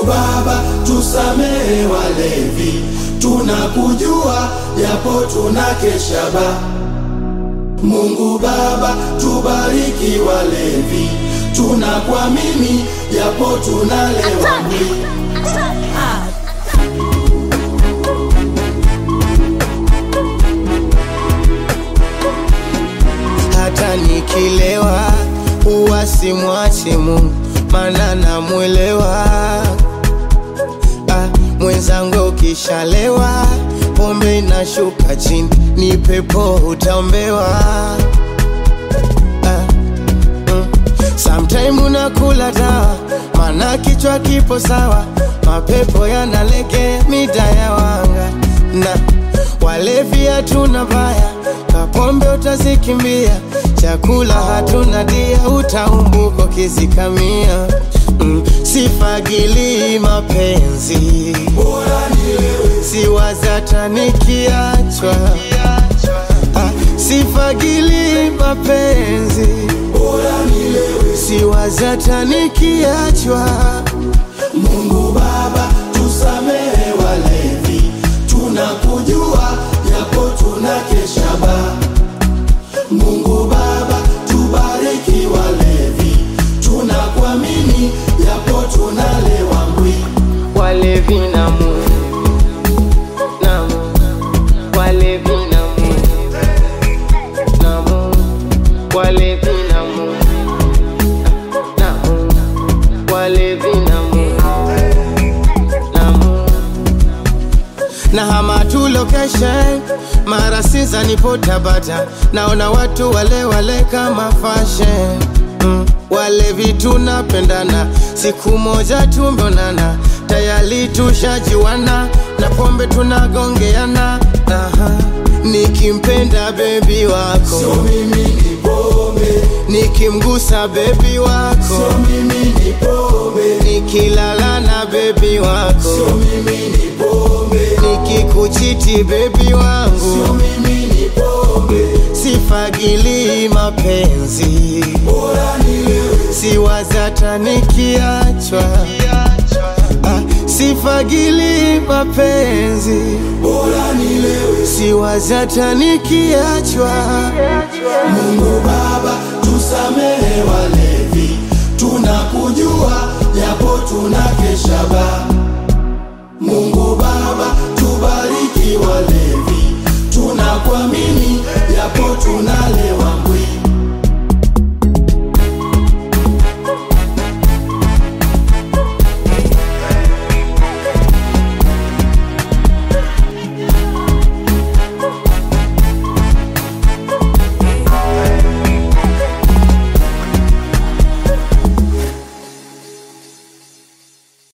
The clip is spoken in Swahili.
Baba tusamehe walevi, tunakujua japo tunakesha ba. Mungu Baba tubariki walevi, tunakuamini japo tunalewa mwili. Hata nikilewa huwa simwachi Mungu, maana namuelewa. Mwenzangu ukishalewa pombe inashuka chini, ni pepo utaombewa. Sometime unakula dawa, maana kichwa kipo sawa, mapepo yanalege mida ya wanga. Na walevi hatuna baya, kapombe utazikimbia, chakula hatuna dia, utaumbuko kizikamia. Sifagili mapenzi, siwazata nikiachwa. Sifagili mapenzi, siwazata nikiachwa. Mungu Baba tusamehe walevi, tunakujua japo tunakesha ba. Mungu Baba tubariki walevi, tunakuamini japo tunalewa mbwi. Walevi na Mungu, na Mungu, walevi na Mungu, na Mungu, walevi na Mungu, na Mungu, walevi na Mungu, na Mungu. Na hama tu location, mara siza nipo Tabata, naona watu wale kama fashion. Walevi tunapendana, siku moja tumeonana, tayari tushajiwana, na pombe tunagongeana. Nikimpenda baby wako, Sio mimi ni pombe, nikimgusa baby wako, sio mimi ni pombe, nikilala na baby wako, sio mimi ni pombe, nikikuchiti baby wangu, sio mimi ni pombe. sifagili mapenzi, Bora nilewe, siwazata nikiachwa. Sifagili mapenzi, bora nilewe, siwazata nikiachwa. Mungu Baba tusamehe walevi, tunakujua